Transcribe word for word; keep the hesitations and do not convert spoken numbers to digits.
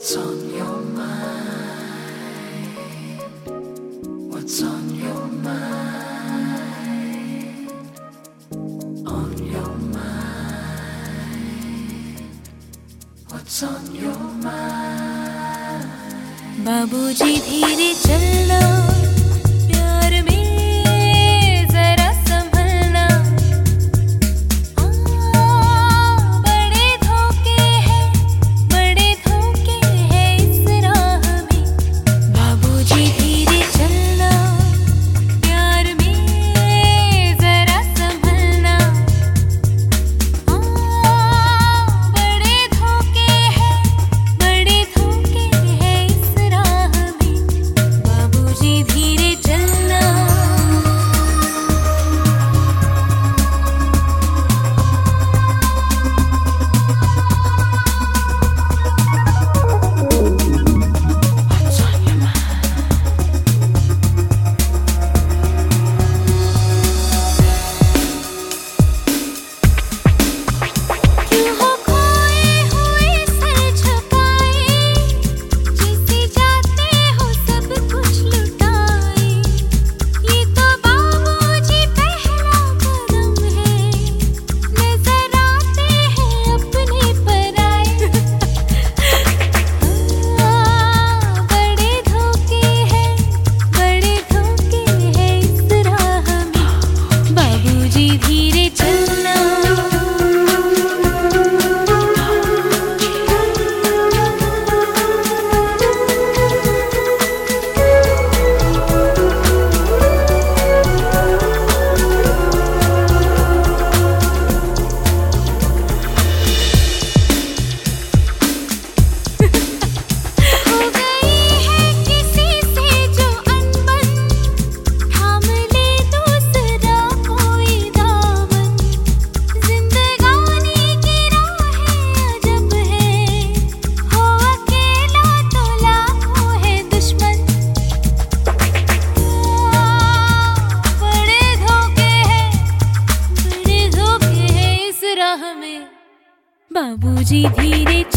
What's on your mind? What's on your mind? On your mind? What's on your mind? बाबूजी धीरे चलना, प्यार में जरा संभलना। आ, बड़े धोखे हैं, बड़े धोखे हैं इस राह में। बाबूजी धीरे चलना, प्यार में जरा संभलना। आ, बड़े धोखे हैं, बड़े धोखे हैं इस राह में। बाबूजी धीरे चलना। What's on your mind? क्यों हो खोए हुए सर झुकाए, जैसे जाते हो सब कुछ लुटाए। ये तो बाबूजी पहला कदम है, नजर आते हैं अपने पराए। आ, बड़े धोखे हैं, बड़े धोखे हैं इस राह में। बाबूजी धीरे चलना। हो गई है किसी से जो अनबन, थाम ले दूसरा कोई दामन। जिंदगानी की राहें अजब है, हो अकेला तो लाखों है दुश्मन। बड़े धोखे हैं, बड़े धोखे हैं इस राह में। बाबूजी धीरे